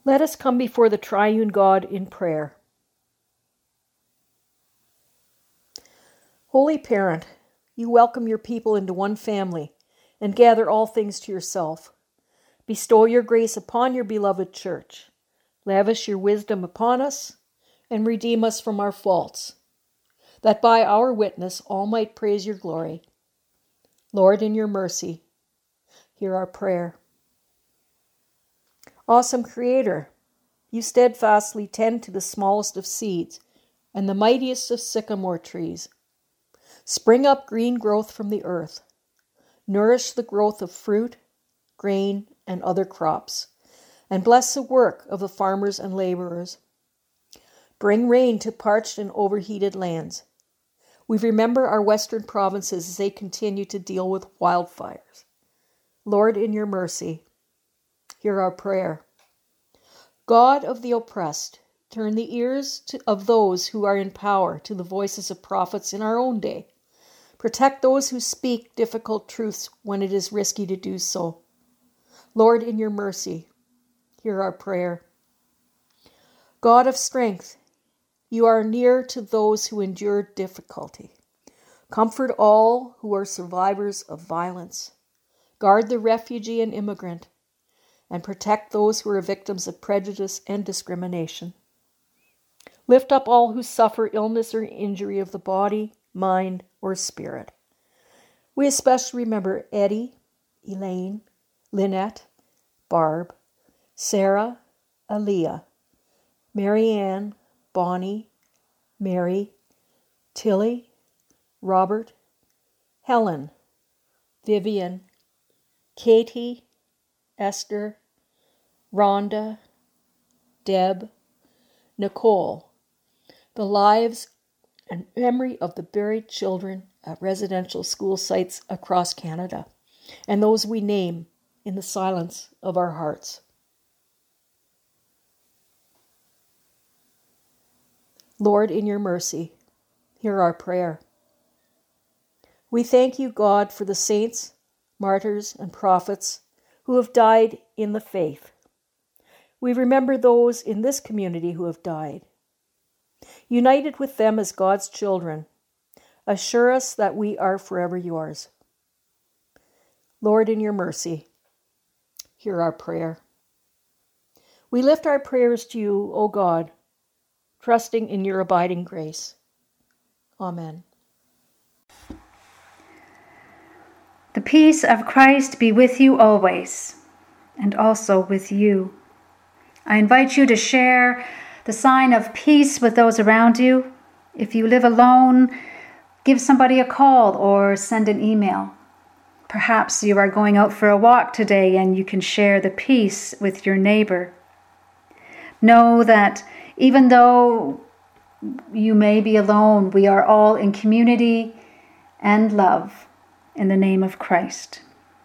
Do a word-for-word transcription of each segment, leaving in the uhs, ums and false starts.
Let us come before the triune God in prayer. Holy Parent, you welcome your people into one family and gather all things to yourself. Bestow your grace upon your beloved church. Lavish your wisdom upon us and redeem us from our faults, that by our witness all might praise your glory. Lord, in your mercy, hear our prayer. Awesome Creator, you steadfastly tend to the smallest of seeds and the mightiest of sycamore trees. Spring up green growth from the earth. Nourish the growth of fruit, grain, and other crops, and bless the work of the farmers and laborers. Bring rain to parched and overheated lands. We remember our western provinces as they continue to deal with wildfires. Lord, in your mercy, hear our prayer. God of the oppressed, turn the ears to, of those who are in power to the voices of prophets in our own day. Protect those who speak difficult truths when it is risky to do so. Lord, in your mercy, hear our prayer. God of strength, you are near to those who endure difficulty. Comfort all who are survivors of violence. Guard the refugee and immigrant, and protect those who are victims of prejudice and discrimination. Lift up all who suffer illness or injury of the body, mind, or spirit. We especially remember Eddie, Elaine, Lynette, Barb, Sarah, Aaliyah, Marianne, Bonnie, Mary, Tilly, Robert, Helen, Vivian, Katie, Esther, Rhonda, Deb, Nicole, the lives and memory of the buried children at residential school sites across Canada, and those we name in the silence of our hearts. Lord, in your mercy, hear our prayer. We thank you, God, for the saints, martyrs, and prophets who have died in the faith. We remember those in this community who have died. United with them as God's children, assure us that we are forever yours. Lord, in your mercy, hear our prayer. We lift our prayers to you, O God, trusting in your abiding grace. Amen. The peace of Christ be with you always, and also with you. I invite you to share the sign of peace with those around you. If you live alone, give somebody a call or send an email. Perhaps you are going out for a walk today and you can share the peace with your neighbor. Know that even though you may be alone, we are all in community and love in the name of Christ.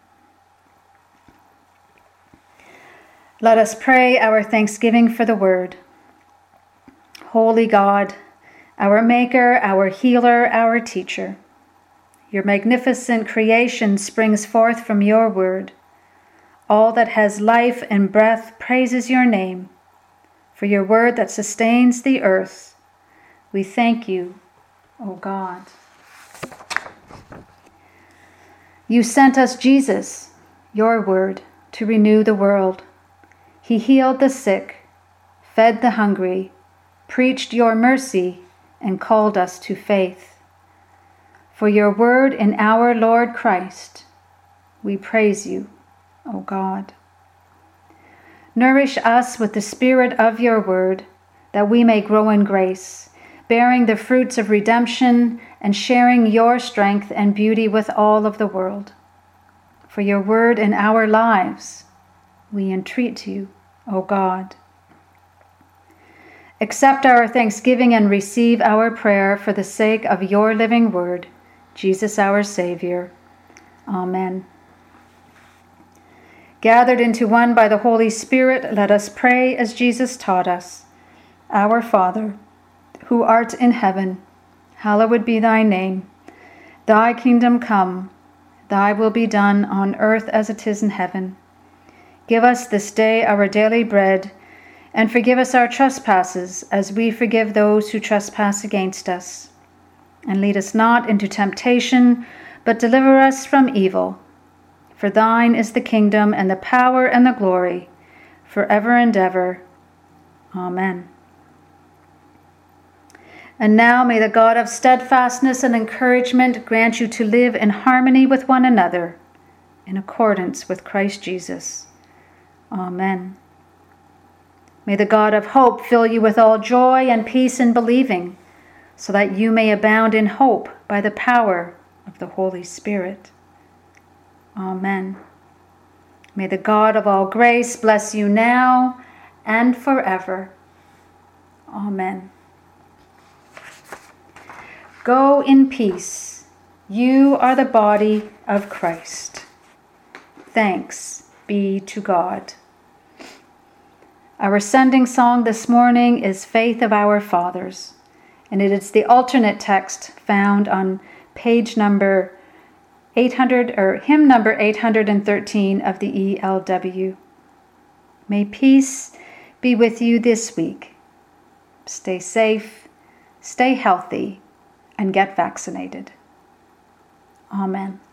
Let us pray our thanksgiving for the word. Holy God, our maker, our healer, our teacher, your magnificent creation springs forth from your word. All that has life and breath praises your name. For your word that sustains the earth, we thank you, O God. You sent us Jesus, your word, to renew the world. He healed the sick, fed the hungry, preached your mercy, and called us to faith. For your word in our Lord Christ, we praise you, O God. Nourish us with the spirit of your word, that we may grow in grace, bearing the fruits of redemption and sharing your strength and beauty with all of the world. For your word in our lives, we entreat you, O God. Accept our thanksgiving and receive our prayer for the sake of your living word, Jesus our Savior. Amen. Gathered into one by the Holy Spirit, let us pray as Jesus taught us. Our Father, who art in heaven, hallowed be thy name. Thy kingdom come, thy will be done on earth as it is in heaven. Give us this day our daily bread, And forgive us our trespasses, as we forgive those who trespass against us. And lead us not into temptation, but deliver us from evil. For thine is the kingdom, and the power, and the glory, forever and ever. Amen. And now may the God of steadfastness and encouragement grant you to live in harmony with one another, in accordance with Christ Jesus. Amen. May the God of hope fill you with all joy and peace in believing, so that you may abound in hope by the power of the Holy Spirit. Amen. May the God of all grace bless you now and forever. Amen. Go in peace. You are the body of Christ. Thanks be to God. Our sending song this morning is Faith of Our Fathers, and it is the alternate text found on page number eight hundred, or hymn number eight hundred thirteen of the E L W. May peace be with you this week. Stay safe, stay healthy, and get vaccinated. Amen.